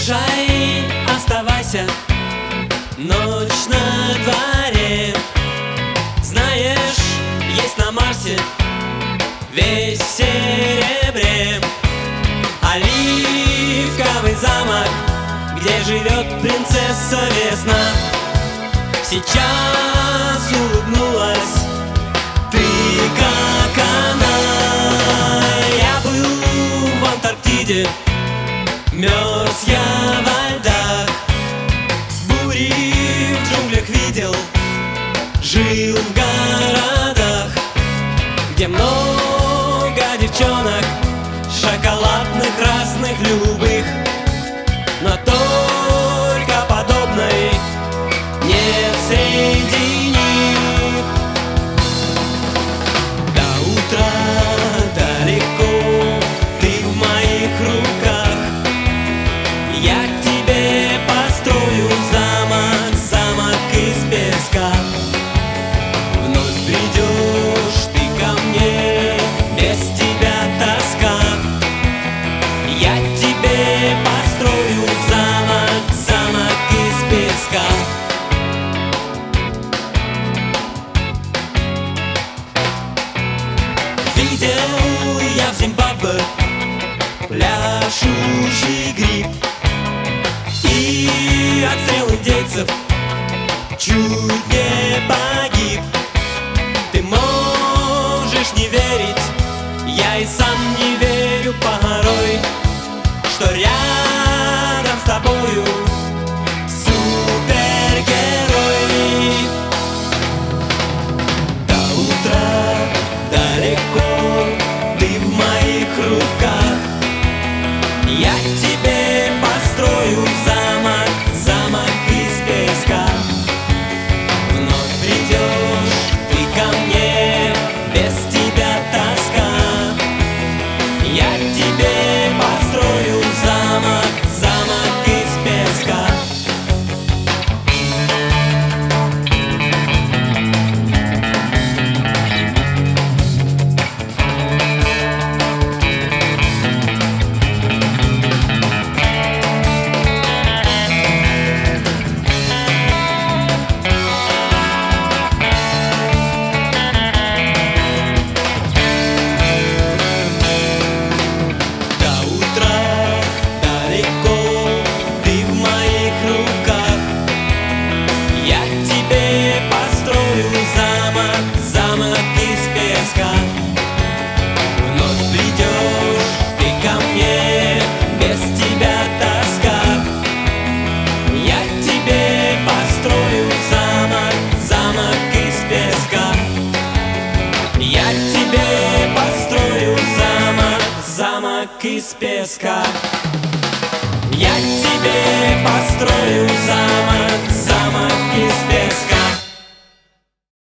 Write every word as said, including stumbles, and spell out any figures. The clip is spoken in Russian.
Езжай, оставайся, ночь на дворе. Знаешь, есть на Марсе весь в серебре оливковый замок, где живет принцесса Весна. Сейчас улыбнулась ты, как она. Я был в Антарктиде, мерз я во льдах, бури в джунглях видел, жил в городах, где много девчонок, шоколадных, красных, любых, но только подобной нет среди них. До утра далеко, ты в моих руках, я к тебе построю замок, замок из песка. Вновь придешь ты ко мне, без тебя тоска. Я тебе построю замок, замок из песка. Видел я в Зимбабве пляшущий гриб, и от стрел индейцев чуть не погиб. Ты можешь не верить, я и сам не верю порой, что рядом с тобою супергерой. До утра далеко, ты в моих руках, я к тебе построю замок, замок из песка. Вновь придешь ты ко мне, без тебя тоска. Я к тебе построю замок, замок из песка. Вновь придешь ты ко мне, без тебя тоска. Я к тебе построю замок, замок из песка. Я к тебе построю замок, замок из песка. Я к тебе построю замок, замок из песка.